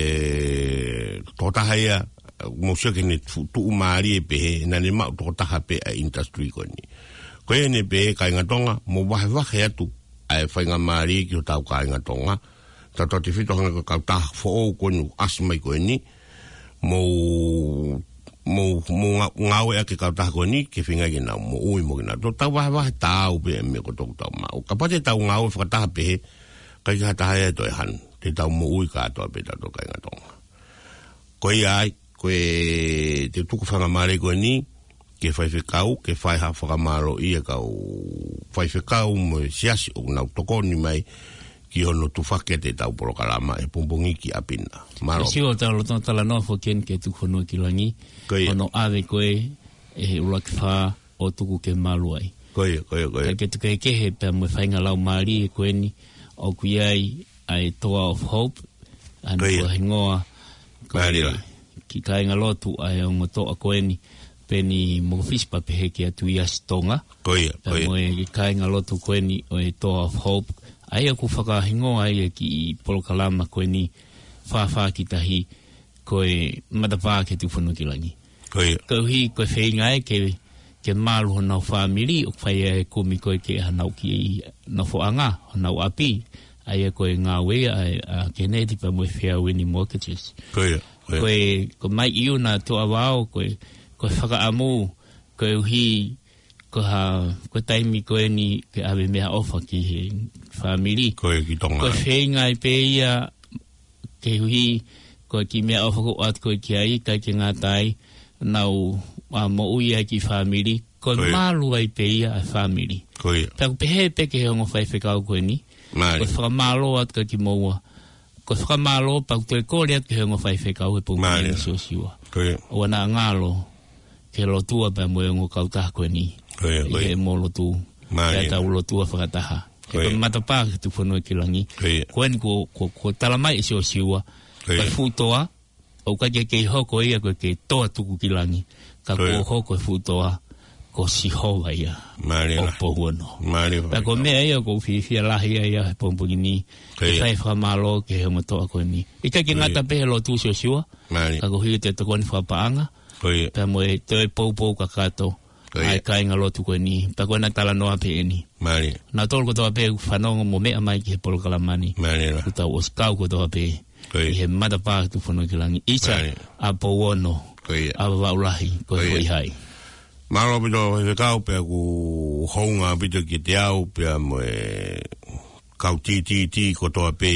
e tō tāhaia, mo se ke ne tu maari e pehe na ne mau to taha pe a industry ko ni ko e ne pe ka inga tonga mo wahe wahe atu ai whainga maari ki o tau ka inga tonga ta to te fito hanga ka taha fo ko nu asmai ko ni mo mo mo ngawe a ke ka taha ko ni ke whinga ki na mo ui mo ki na to tau wahe wahe tau pe me ko tau tau mau ka pate tau ngawe whakataha pehe ka i ka taha e to e han te tau mo ui ka toa pe tau ka inga tonga ko i ai koe te tuku whangamare koe ni, ke whai whekau, ke whai ha whakamaro ia kau whai whekau mo siasi o nau toko ni mai ki hono tu whake te tau porokalama e pumpungi ki apina. Maro. E siwa tala tala tala noa whoken ke tuku whanua ki langi, hono awe koe e ulaki wha o tuku ke maluai. Koe, koe, koe. Kai ke tuku e kehe pia mo whainga lau maari e koe ni, o kuiai ai Toa of Hope, anu kua hingoa. Koe. Ki kainga lotu ai o ngotoa koeni peni mo fispa pehe ki atu i astonga. Koia, koia. Mo e ki kainga lotu koeni o e Toa of Hope. Ai aku whakahingo ai e ki polokalama koeni whawha ki tahi koe matapā ke tu whanu ki langi. Koia. Kau hi koe whainga e ke, ke malu honau whamiri o whai e kumi koe ke hanau ki na whoanga, honau api. Ai e koe ngā wea ai a keneti pa mo e Fair Winnie Mortgages. Koia. Koe, ko mai iu na toa wao, koe, koe whakaamu, koe uhi, ko ha, koe taimi koe ni, ke awe mea ofa ki he whamiri. Koe ki tonga. Koe whenga i pe ia, ke uhi, koe ki mea ofa ko at koe ki ai, kai ke ngā tai, nau, a mo ui ai ki whamiri, koe malu ai pe ia a whamiri. Koe. Pēku pehe peke hongo whai whekau koe ni, koe whakamalo at koe ki moua. Ko whakamalo, pau te kore at ke hongo whai whekau e pungi ni so siwa. O ana ngalo, ke lotua pa mo e ngo kautaha koe ni. Koe, koe. I e mo lotu, ke tau lotua whakataha. Ke koe matapā ke tu whanua ki langi. Koe ni ko, ko, ko talamai e so siwa. Koe futoa, o ka ke kei hoko ia koe ke toa tuku ki langi. Ka ko hoko e futoa, ko si hoa ia. O pohuano. Pa ko mea ia ko whiwhia lahi ia e pompungi ni. Ke whai whamalo ke hongo toa koe ni. I ka ke ngata pehe lo tu sio siwa. Ka ko hiu te toko ni whapaanga. Pa mo e te poupou ka kato. Ai kainga lo tu koe ni. Pa koe na tala noa pe e ni. Na tolu ko toa pe whanongo mo mea mai ki he polokalamani. Kuta o skau ko toa pe. I he matapā tu whanau ki langi. Isa a powono. A waulahi koe hoi hai. Maro pito he kau pe ku honga pito ki te au pe mo e kau ti ti ti ko toa pe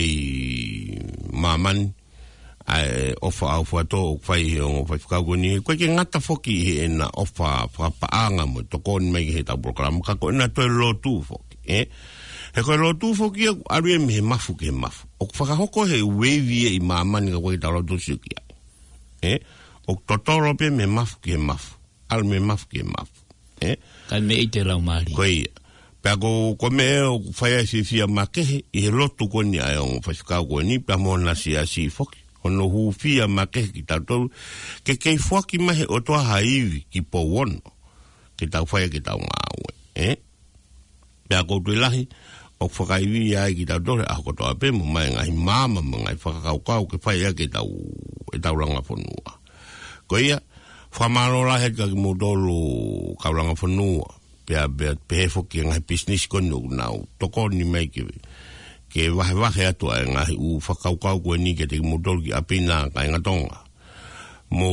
maman ai ofa au fato o fai o fai kau ko ni ko ke ngata foki e na ofa fa paanga mo to kon mai he ta program ka ko na to lo tu foki eh he ko lo tu foki ari me mafu ke mafu o fa hoko he wavy e maman ko ta lo tu suki eh o totoro pe me mafu ke mafu al me maf ke maf eh ka me ite la mari koi pa go ko me o fa si fia ma ke e lotu ko ni ai on fa ka ko ni pa mo na si asi fok ono hu fia ma ke ki ta to ke ke foki ma he o to haivi ki po won ki ta fa ki ta nga eh pa go tu lahi o fa ka ivi ai ki ta do a ko to pe mo mai ngai mama mo ngai fa ka ka ke fa ya ki ta e ta ranga fonua ko ia whamaro la he ka mo dolo kauranga whanua pia pe foki ngai business kono nau toko ni mai ke ke wahe wahe atu ai ngai u whakaukau koe ni ke te mo dolo ki apina ka inga tonga mo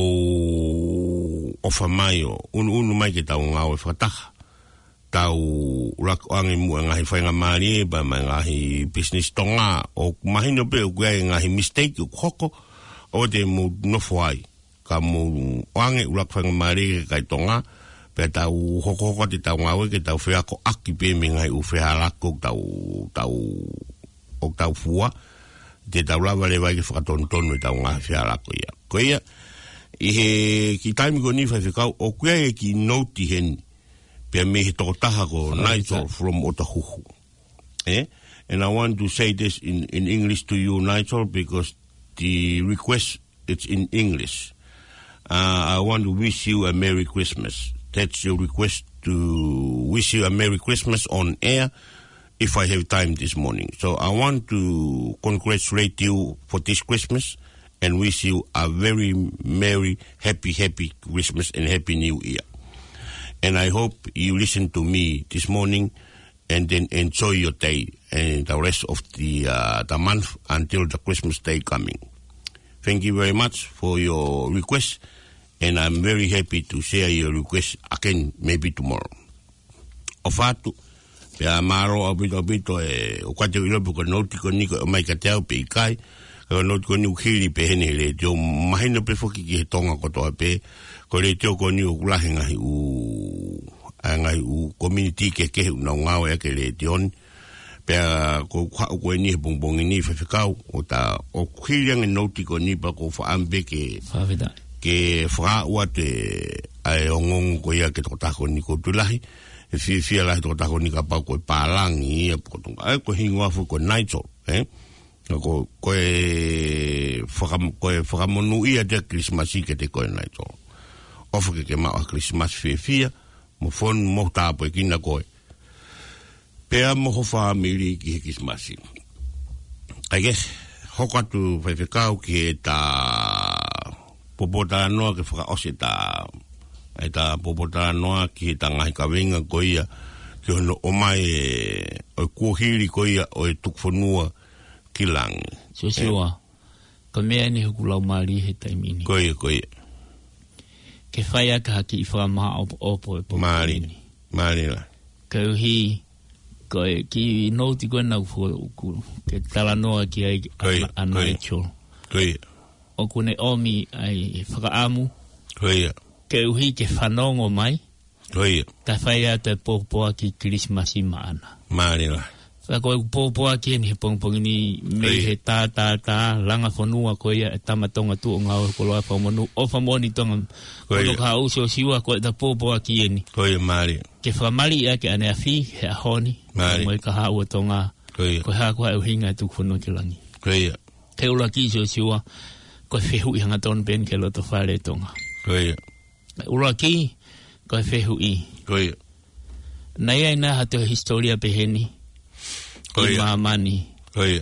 ofa mai o unu unu mai ke tau ngau e whakataha tau rak angi mua ngai whainga maari ba mai ngai business tonga o mahino pe o kua ngai mistake o hoko o te mo nofo ai ka mo wange ulak whanga maari kai tonga pe tau hoko hoko te tau ngawe ke tau whea ko aki pe me ngai u whea lako tau tau o tau fua te tau lawa le wai ke whakatonu tonu e tau ngā whea lako ia ko ia I he ki taimi ko ni whaiwhikau, o kuia e ki noti hen, pia me he tokotaha ko Nigel from Otahuhu. Eh? And I want to say this in, in English to you, Nigel, because the request, it's in English. Uh, I want to wish you a Merry Christmas. That's your request, to wish you a Merry Christmas on air, if I have time this morning. So I want to congratulate you for this Christmas and wish you a very merry, happy, happy Christmas and happy New Year. And I hope you listen to me this morning and then enjoy your day and the rest of the uh, the month until the Christmas day coming. Thank you very much for your request, and I'm very happy to share your request again maybe tomorrow. O fatu, pe a maro a bito bito e o kate ilo puko noti ko niko o mai kateo pe ikai, o noti ko ni ukiri pe hene le teo mahina pe foki ki he tonga kotoa pe, ko le teo ko ni ukulahe ngahi u, ngahi u community ke ke na ngao e ke le teoni, pe a ko kwa ko ni he bongbongi ni whewhikau, o ta o kiriang e noti ko ni pa ko whaambe ke, ke wha ua te ai o ngongo ko ia ke tokotako ni ko tulahi, e fia fia lahi toko tako ni ka pau koe pālangi ia pokotunga. Ai koe hingu afu koe Nigel, eh? Ko koe whakamonu ia te Christmasi ke te koe Nigel. Ofu ke ke maua Christmas fia fia, mo fonu mo tāpo e kina koe. Pea mo ho whaamiri ki he Christmasi. Ai ke, hoko atu whaiwhikau ki he tā popota noa ke whakaose tā ai ta popota noa ki ta ngai ka venga koia ki ono o mai o kuhiri koia o e tukfonua ki langi. So siwa, ka mea ni hukulau mari he taimini. Koia, koia. Ke whaia ka haki i whakamaha opo opo e po. Mari, mari la. Ka uhi, koe ki noti koe nau fuku, ke tala noa ki ai anai cho. Koia. O kune omi ai whakaamu. Koia. Ke uhi ke whanongo mai. Koia. Ka whaia te pōpoa ki Christmasi maana. Mari la. Ka koe pōpoa ki ni he pongpongi ni mei he tā tā tā langa whanua koe ia e tamatonga tu o ngau ko loa whamonu o whamoni tonga koto ka uso siwa koe ta pōpoa ki e ni. Koia mari. Ke whamari ia ke ane a whi he a honi. Mari. Moe ka haua tonga. Koia. Koe haa koe au hinga tu whanua ki langi. Koia. Ke ula ki so siwa koe whehu i hanga ton ben ke loto whare tonga. Koia. Ura ki, koe whehu i. Koia. Nei ai nā hato historia peheni. Koia. I maamani. Koia.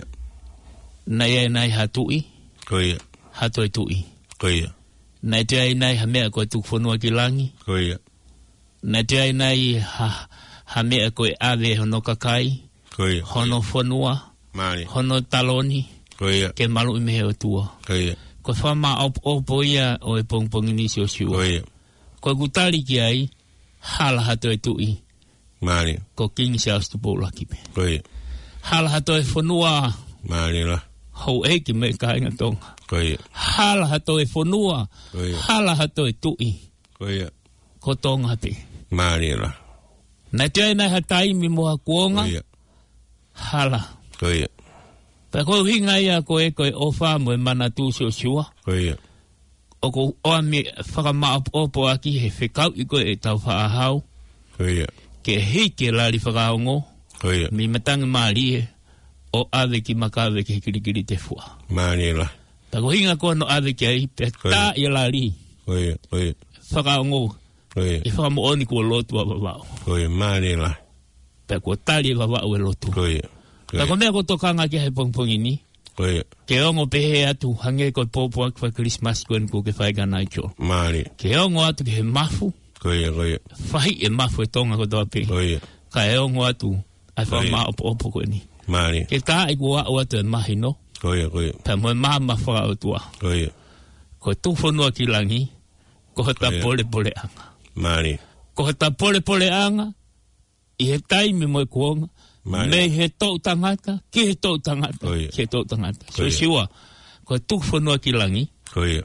Nei ai nai hatui. Koia. Hato e tui. Koia. Nei te ai nai ha mea koe tukwhanua ki langi. Koia. Nei te ai nai ha, ha mea koe awe hono kakai. Koia. Hono whanua. Mari. Hono taloni. Koia. Ke malu i mehe o tua. Koia. Ko whama opo ia o e pongpongi nisi o siua. Koia. Ko kutari ki ai, hala hato e tui. Mari. Ko King Charles tu poula kipe. Koia. Hala hato e whanua. Mari la. Hau e ki me ka inga tonga. Koia. Hala hato e whanua. Koia. Hala hato e tui. Koia. Ko tonga te. Mari la. Nai te ai nai hatai mi moha kuonga. Koia. Hala. Koia. Pa ko hinga ia ko e koe ofa mo e mana tu si o siua. Koia. O ko oa mi whakama opo aki he whekau i koe e tau whaahau. Koia. Ke hei ke lari whakaongo. Koia. Mi matangi maari e o ave ki makawe ke kirikiri te fua. Mari la. Pa ko hinga ko no ave ki ai pe tā i lari. Koia. Koia. Whakaongo. Koia. I whakamo oni kua lotu a wawao. Koia. Mari la. Pa ko tali e wawao e lotu. Koia. Pa ko mea ko tokanga ki hai pongpongi ni. Koia. Ke ongo pehe atu hange koe pōpua kwa Christmas koen ko ke whaiga nai cho. Mari. Ke ongo atu ke he mafu. Koia. Koia. Whahi e mafu e tonga ko toa pe. Koia. Ka e ongo atu ai wha maa opo opo koe ni. Mari. Ke tā i kua au atu e mahi no. Koia. Koia. Pa moe maa ma whaka o tua. Koia. Ko tu whanua ki langi. Ko hata pole pole anga. Mari. Ko hata pole pole anga. I he taimi moe kuonga. Me he tau tangata, ki he tau tangata, ki he tau tangata. So siwa, ko tuk whanua ki langi. Koia.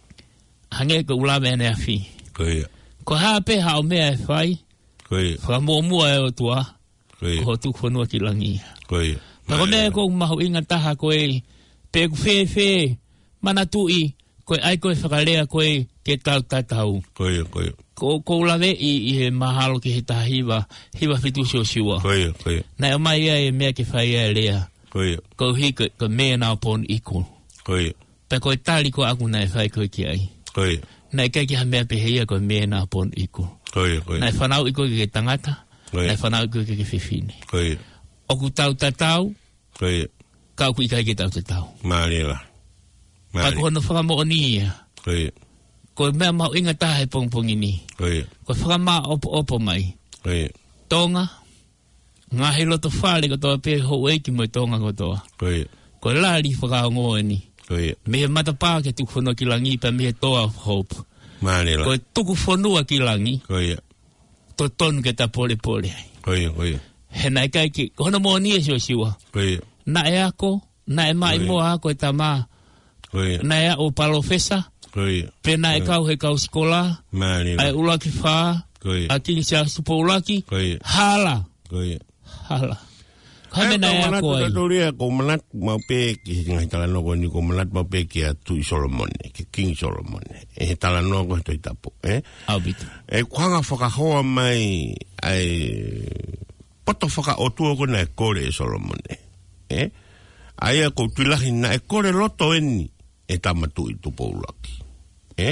Hange ko ulawe ane a whi. Koia. Ko hape hao mea e whai. Koia. Whamua mua e o tua. Koia. Ko tuk whanua ki langi. Koia. Na ko mea ko mahu inga taha ko e, pe ku whe whe, mana tui, Koe ai koe whakalea koe ke tau tatau. Koe, koe. Ko ko lawe i i he mahalo ki he tahiwa, hiwa fitu sio siwa. Koe, koe. Na o mai ai mea ke whai ai lea. Koe. Ko hi ko ko mea na upon equal. Koe. Pa koe tali ko aku nai whai koe ki ai. Koe. Na i kai ki ha mea pehea ko mea na upon equal. Koe, koe. Na i whanau i koe ke tangata. Koe. Na i whanau i koe ke whiwhine. Koe. Oku tau tatau. Koe. Kau ku i kai ke tau tatau. Marila. Pa ko hono whakamo ni ia. Koe. Ko mea mau inga tahe pongpongi ni. Koe. Ko whakama opo opo mai. Koe. Tonga. Ngā he loto whāle ko toa pē hou eiki mo tonga ko toa. Koe. Ko lari whakaongo e ni. Koe. Me he matapā ke tuku whanua ki langi pa me he toa hope. Marila. Ko tuku whanua ki langi. Koe. To tonu ke ta pole pole. Koe, koe. He nai kai ki. Hono mo ni e sio siwa. Koe. Na e ako. Na e mai mo ako e ta mā. Koe. Na e o palofesa. Koe. Pena e kau he kau skola. Marila. Ai ulaki whā. Koe. A kingi sia supo ulaki. Koe. Hala. Koe. Hala. Kai me nai ako ai. Ko ria ko manat mau pe ki ngai tala no ko ni ko manat mau pe ki atu Solomon ki King Solomon. E tala no ko to itapo, eh? Aubito. E kwanga foka hoa mai ai poto foka o tu ko na kore Solomon. Eh? Ai ko tulahi na e kore loto eni e tamatu i tu poulaki. Eh?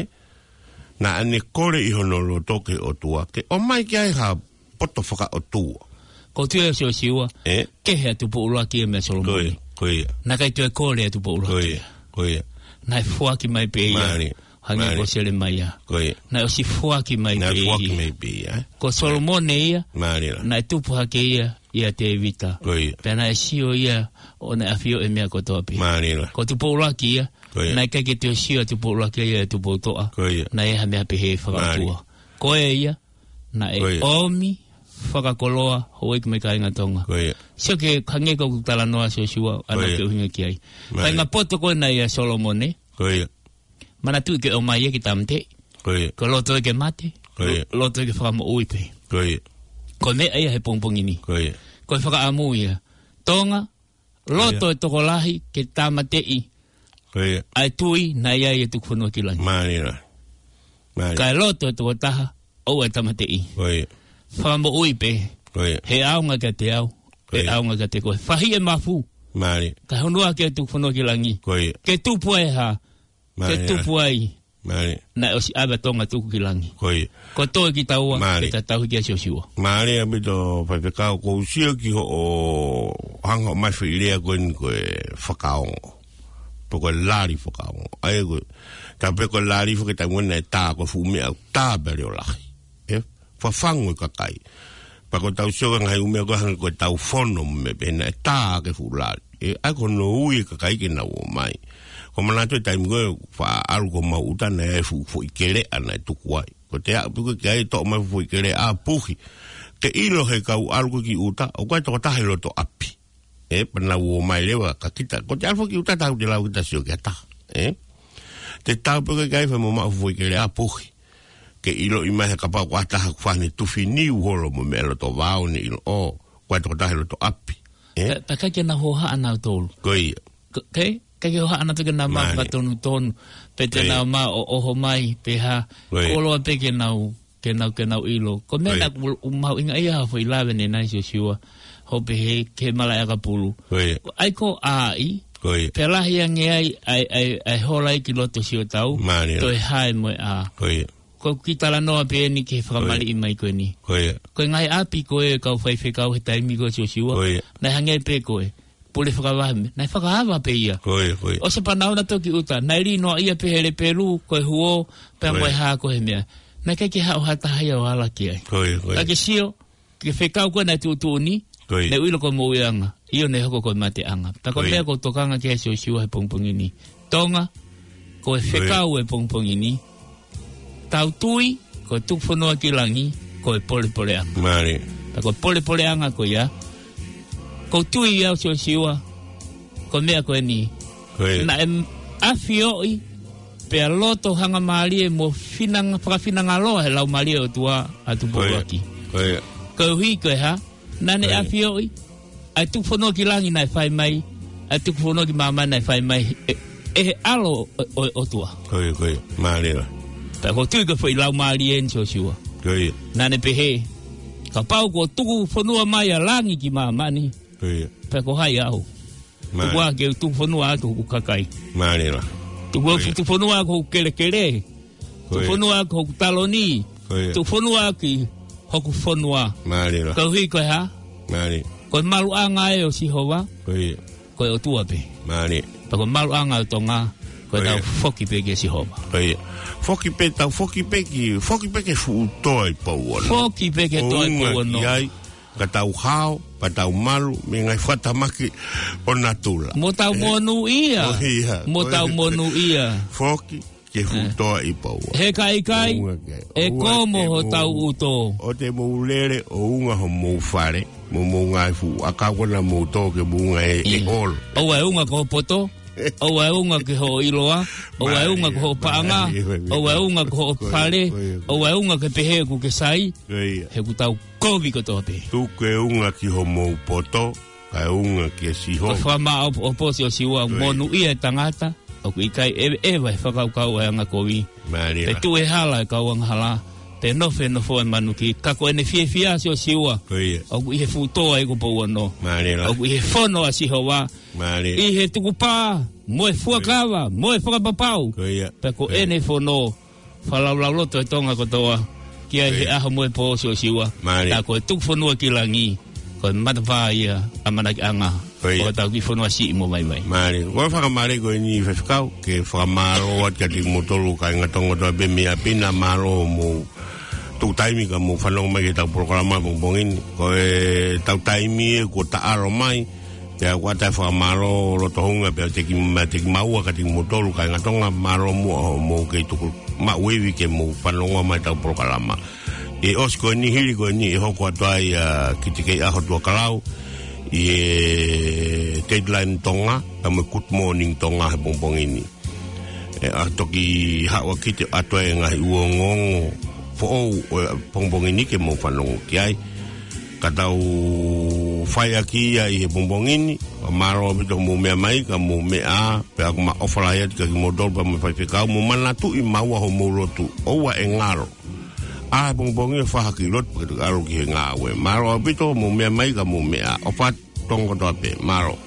Na ane kore i hono loto ke o tuake. O mai ki ai ha poto foka o tua. Ko tua sio siwa. Eh? Ke hea tupo ulaki e mea Solomoni. Koe. Na kai tue kore e tupo ulaki. Koe. Koe. Na e fuaki mai pe ia. Mari. Hangi ko sele mai ia. Koe. Na o si fuaki mai Na pe fuaki ia. mai pe ia. Ko Solomoni ia. Mari la. Na e tupo hake ia. Ia te evita. Koe. Pena e sio ia. O na afio e mea ko toa pe. Mari la. Ko tupo ulaki ia. Koe. Na e kai ke tue sio tupo ulaki ia e tupo toa. Koe. Na e ha mea pe he whakatua. Koe ia. Na e Koe. omi. Whakakoloa, hoi ki me ka inga tonga. Koe. Sio ke kange ko kutala noa sio siwa, ana Koe. ke uhinga ki ai. Mai. Kai ngā poto koe na ia Solomone, Koe. mana tu ke o mai e ki tamte, Koe. ko loto e ke mate, Koe. loto e ke whakamo uipe. Koe. Ko me ia he pongpongini. Koe. Ko e whakaamu ia. Tonga, loto e toko lahi ke tamate i, Koe. ai tui na ia e tuku whanua ki langi. Mari la. Mari. Kai loto e toko taha, o e tamate i. Koe. Whakamo uipe, Koe. he aunga ka te au, he Koe. aunga ka te koe. Whahi e mafu. Mari. Ka honua ke tuku whanua ki langi. Koe. Ke tupu e ha, ke Mari la. tupu ai, Mari. na o si awa tonga tuku ki langi. Koe. Ko toi ki taua, Mari. ke ta tau ki a sio siwa. Mari a bito whakakao ko usio ki ho o hanga o mai whiirea koe ni koe whakaongo. Poko lari whakaongo. Ai koe. Ka peko lari whakatangwana e tā ko fumea au tā bere o lahi. Eh? Whawhango i kakai. Pako tau sioga ngai umea koe hanga koe tau whono me pena e tā ke fulari. E ai ko no ui kakai ke na o mai. Ko manato e taimi koe wha alu ko mau utana e fu fu i kere ana e tuku ai. Ko te a puke ki ai to mai fu i kere a puhi. Ke ilo he kau alu ko ki uta, o koe toko tahe loto api. E pana uo mai lewa ka kita. Ko te alu ki uta tau te lau kita sio ki ata. E? Te tau puke ki ai wha mo mau fu i kere a puhi. Ke ilo i mai ka pa ko ataha ku whane tufi ni uholo mo me loto vau ni ilo o. Koe toko tahe loto api. E? Pa kai ke na hoha ana tolu. Koe. Kei? Kai ke hoha ana tuke na maa patonu tonu. Pe te Koe. nau maa o oho mai, pe ha. Koe. Koloa pe ke nau, ke nau, ke nau ilo. Ko mena umau inga ia hafo i lawe ne nai sio siwa. Hope he, ke malai aka pulu. Koe. Ai ko ai, Koe. pe lahi ange ai, ai, ai, ai hola i ki loto sio tau. Mani. Toi hae moe a. Koe. Ko ki tala noa pe ni ke whakamali i mai koe ni. Koe. Koe ngai api koe kau whaiwhi kau he taimi koe sio siwa. Koe. Nai hange pe koe. Pule whakawahame. Nai whakahawa pe ia. Koe. Koe. O se panau na toki uta. Nai ri noa ia pe hele peru koe huo. Pea Koe. moe haa koe mea. Nai kai ke hao hata haia o hala ki ai. Koe. Koe. Ka ke sio. Ke whekau koe nai tuutu ni. Koe. Ne uilo koe mo uianga. Io ne hoko koe mate anga. Ta koe Koe. mea koe tokanga ke sio siwa he pongpongi ni. Tonga. Koe whekau he pongpongi ni. Tau tui. Koe tukwhanua ki langi. Koe pole pole anga. Mari. Ta koe pole pole anga koe ia. Koe tui iau sio siwa. Koe mea koe ni. Koe. Na em afioi. Pea loto hanga maalie mo finanga, whakafinanga loa he lau maalie o tua atu pōwaki. Koe. Koe hui koe ha. Nane Koe. afioi. Ai tukwhanua ki langi nai whai mai. Ai tukwhanua ki mamai nai whai mai. E, e alo o o tua Koi koi Marila ta ko tu ko foi lau marien so siwa Koi na ne pehe ka pau ko tuku fonua mai a langi ki mamani Koi pa ko hai au tu wa ke tu fonua tu kakai Marila tu wa tu fonua ko kele kele tu fonua ko taloni tu fonua ki hoku fonua Marila ko hi ko ha Mari ko malu anga e o si hova Koi ko o tua pe Mari pa ko malu anga o tonga ko na foki pe ke si hova Koi Foki pe tau foki pe ki foki pe ke fu toi pa wona foki pe ke toi pa wona ai ka tau hao pa tau malu me ngai fata maki o natula mo tau monu ia mo tau monu ia foki ke fu toi pa wona he kai kai e como ho tau uto o te mo lere o unga ho mo fare mo mo ngai fu aka wona mo to ke bunga e ol o wa unga ko poto o wa unga ke ho iloa o wa unga ko panga o wa unga ko pare o wa unga ke pehe ku ke sai he ku tau kovi ko tope tu ke unga ki ho mo poto ka unga ke si ho fa ma o posi o si wa monu ia tangata o ku kai e e vai fa ka ka wa nga kovi te tu e hala ka wa hala te no fe no fo manu ki ka ko ene fie fia si o si wa o ku he fu to ai ko po no o ku he fono a si ho wa i he tuku pā, moe fuakawa, moe whakapapau. Pe ko ene whono, whalaulau loto e tonga kotoa, kia he aha moe po o siwa. Tā ko e tuku whanua ki langi, ko e matawha ia, amana ki anga. Ko tau ki whanua si imo mai mai. Mare, ko e whakamare ko e ni whewhikau, ke whakamaro at ka ti motolu ka inga tonga toa be mea pina maro mo tau taimi ka mo whanong mai ke tau programa bongbongin. Ko e tau taimi e ko ta aro mai, te wata fa maro lo tohunga pe te ki ma te maua ka te motolu ka ngatonga maro mo mo ke tu ma wewi ke mo fanonga mai ta prokalama e osko ni hili ko ni ho ko tai ki te ke a ho to kalau e deadline tonga ta mo good morning tonga he bongbong ini e a to ki ha wa ki te ato e ngai uongongo fo bongbong ini ke mo fanonga ki ai katau fai aki ia i bombongini maro bito mo mea mai ka mo mea pe aku ma ofala ia ka mo dol pa mo fai ka mo manatu i maua ho mo lotu o wa engaro a bombongi fa ki lot pe aro ki nga we maro bito mo mea mai ka mo mea ofa tongo to pe maro